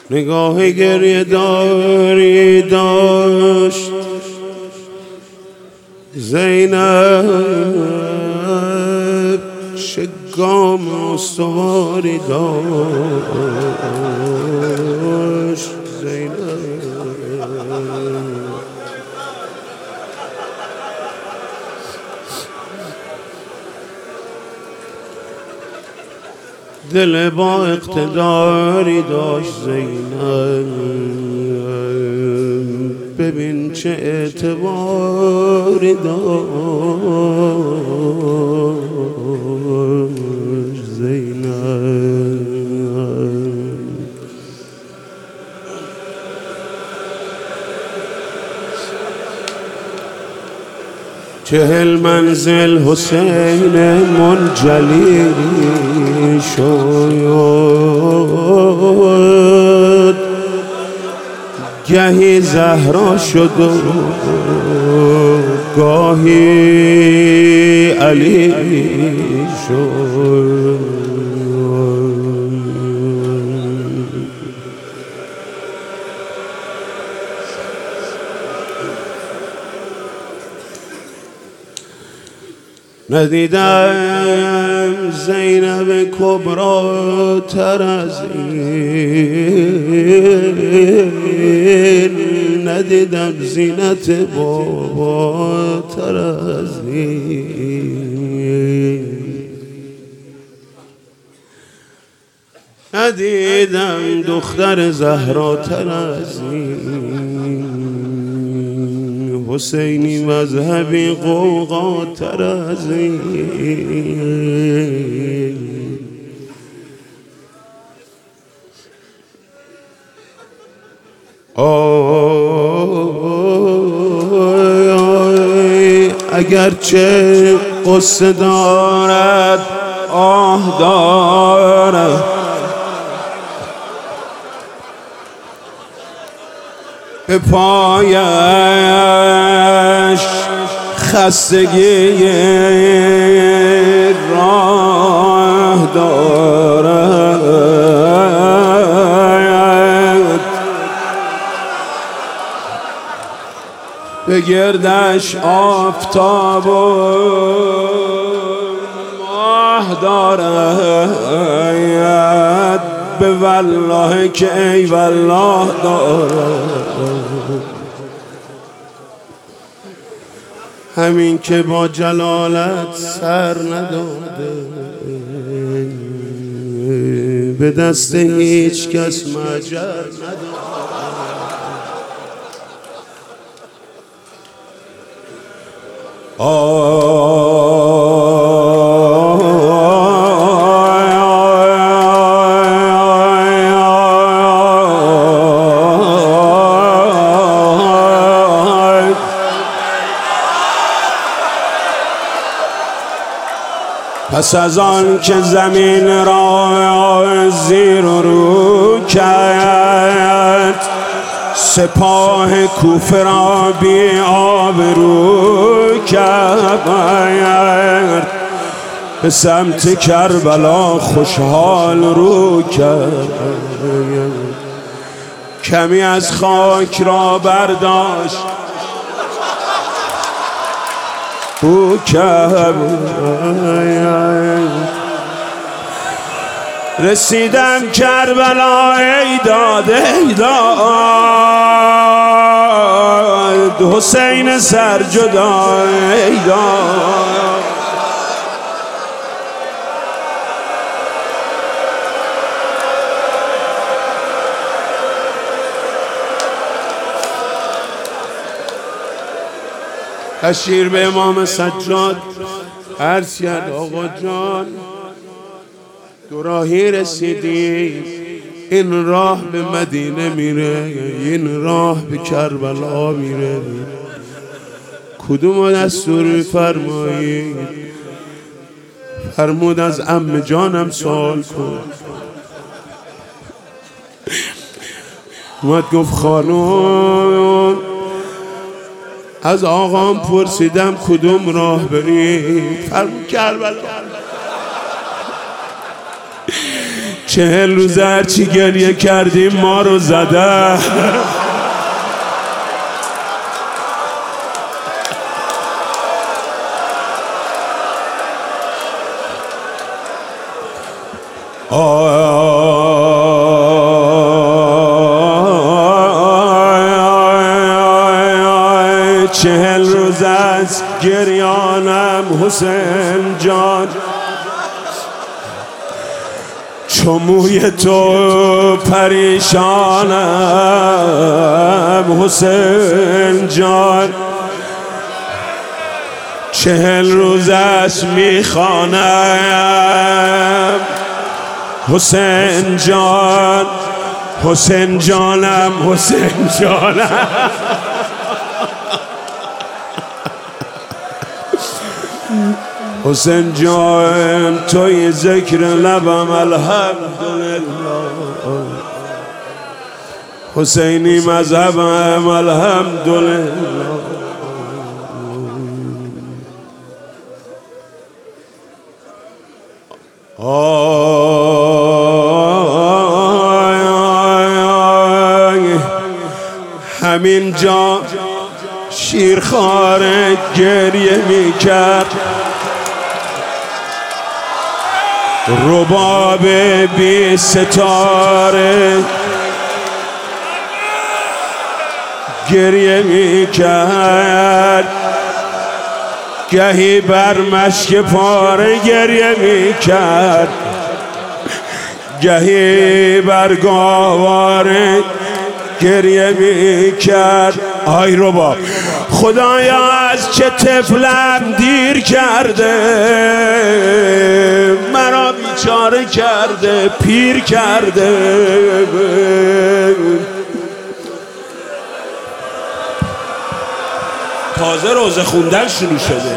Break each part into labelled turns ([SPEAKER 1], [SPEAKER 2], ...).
[SPEAKER 1] نگاه گریه داری داشت زینب، چه گام استواری داشت زینب. دل با اقتداری داشت زینب، ببین چه اعتباری داشت زینب. 40 منزل حسین منجلی شد، گهی زهرا شد و گاهی علی شد. ندیدم زینب کبرا تر از این، ندیدم زینت بابا تر از این، ندیدم دختر زهرا تر از این، حسینی مذهبی قوقا تر از این. اگرچه قصه دارد آه دارد، به پایش خستگی راه دارد، به گردش آفتاب و ماه دارد، به والله که ای والله دارد. همین که با جلالت سر نداده، به دست هیچ کس مجر نداده. پس از آن که زمین را زیر و رو کرد، سپاه کوفه را بی آبرو کرد، به سمت کربلا خوشحال رو کرد. کمی از خاک را برداشت او کرد. رسیدم کربلا ای داد ای داد، حسین سرجدا ای داد. تشیر به امام سجاد عرض کرد آقا جان، دو راهی رسیدی، این راه به مدینه میره، این راه به کربلا میره، کدوم دستور فرمایید؟ فرمود از عمه جانم سوال کن. اومد گفت خانم از آقام پرسیدم کدوم راه بریم؟ فرمود کربلا. 40 روز هرچی گریه کردیم ما رو زده. چهل روز از گریانم حسین جان، چو موی تو پریشانم حسین جان، 40 روز است میخوانم حسین جان، حسین جانم حسین جانم. حسین جان توی ذکر لبم الحمدلله، حسینی مذهبم الحمدلله. همین جا شیرخوار گریه میکرد، رباب بی ستاره گریه میکرد، گهی بر مشک پاره گریه میکرد، گهی بر گاواره گریه میکرد. آی رباب خدایا از چه طفلم دیر کرده، مرا بیچاره کرده پیر کرده. تازه روزه خوندن شروع شده.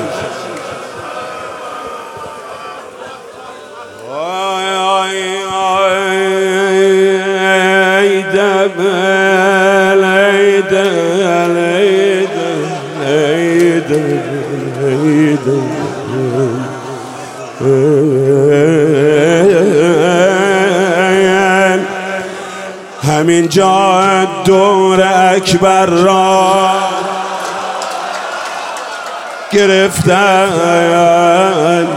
[SPEAKER 1] همین جا دور اکبر را گرفتن،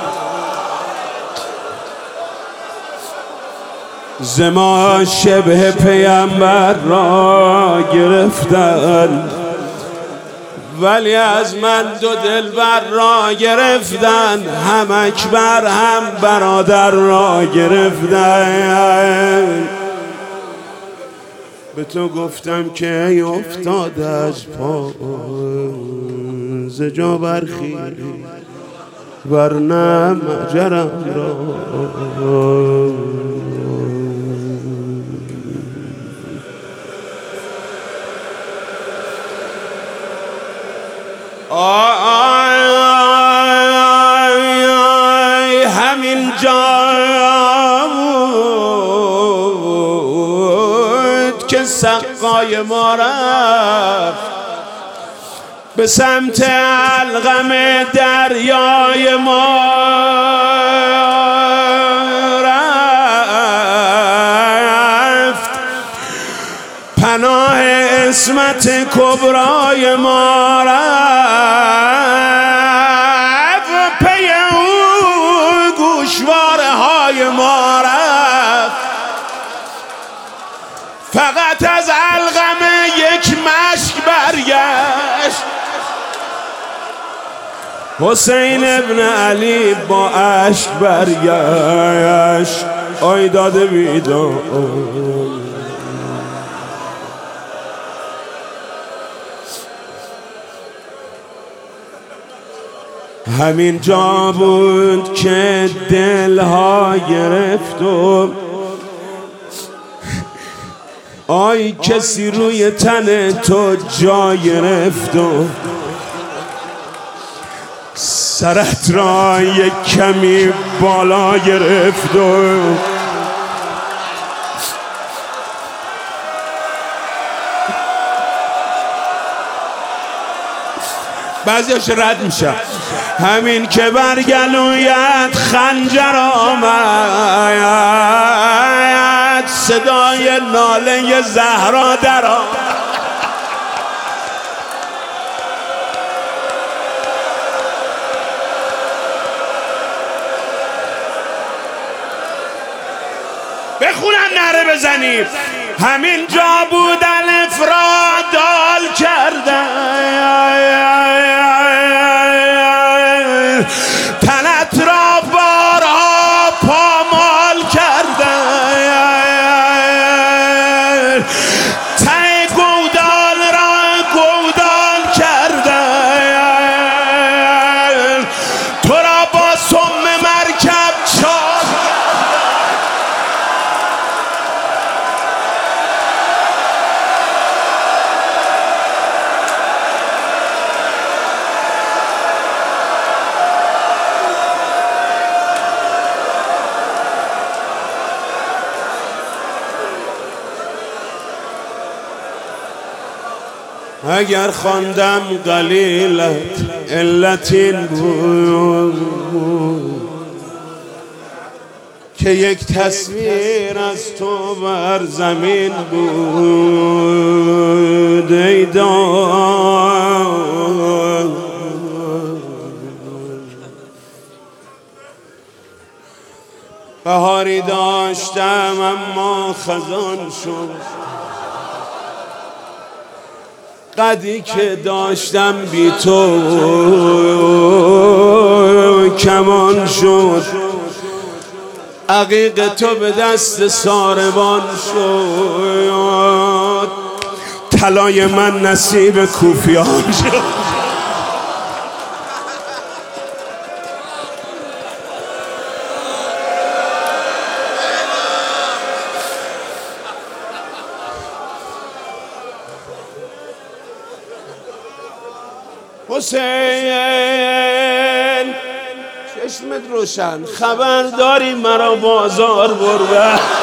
[SPEAKER 1] زما شبه پیامبر را گرفتن، ولی از من دو دلبر را گرفتن، هم اکبر هم برادر را گرفتن. به تو گفتم که ای افتاده از پا ز جا برخیز، ورنه مجرم را. همین جا بود که سقای ما رفت به سمت الغم دریای ما رفت، پناه عصمت کبرای ما رفت، پی او گوشواره های ما رفت، فقط از الغم یک مشک برگشت. حسین ابن علی با اشک برگشت. آی داده بیدار همین جا بود که دلها گرفت و آی کسی روی تن تو جا گرفت و سرت را یک کمی بالا گرفت و بعضیاش رد میشه. همین که برگلویت خنجر آمد، صدای ناله زهرا در آمد. بخونم نعره بزنیم. همین جا بود الف را دال کرده، تنت را بارها پامال کرده، ته گودال را گودال کرده، تو را با سم مرکب چال. اگر خواندم قلیلت علت این بود که یک تصویر از تو بر زمین بود. ای داد بهاری داشتم اما خزان شد، قدی که داشتم بی تو کمان شد، عقیق تو به دست ساربان شد، طلای من نصیب کوفیان شد. حسین چشمت روشن، خبر داری مرا بازار برده.